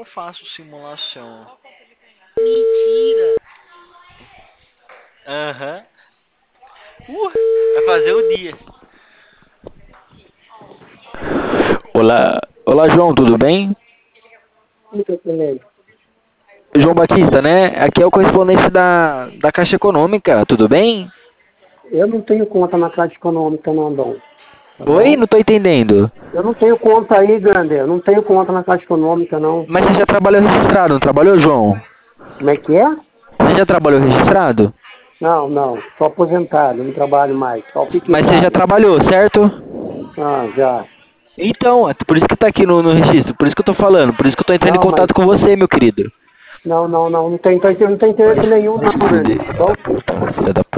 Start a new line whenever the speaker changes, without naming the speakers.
eu faço simulação.
Mentira!
Aham. Vai fazer o dia.
Olá, olá João, tudo bem? João Batista, né? Aqui é o correspondente da Caixa Econômica, tudo bem?
Eu não tenho conta na Caixa Econômica, não, Dom. Tá
Oi,
bom?
não tô entendendo.
Eu não tenho conta aí, grande. Eu não tenho conta na Caixa Econômica, não.
Mas você já trabalhou registrado, não trabalhou, João?
Como é que é?
Você já trabalhou registrado?
Não, não. Sou aposentado, não trabalho mais. Só
Mas você já
fixado.
trabalhou, certo?
Ah, já.
Então, é por isso que tá aqui no registro, por isso que eu tô falando, por isso que eu tô entrando em
Não, mas...
contato com você, meu querido.
Não, não, não. Não tem interesse nenhum, não, grande. Tá bom?
Filha da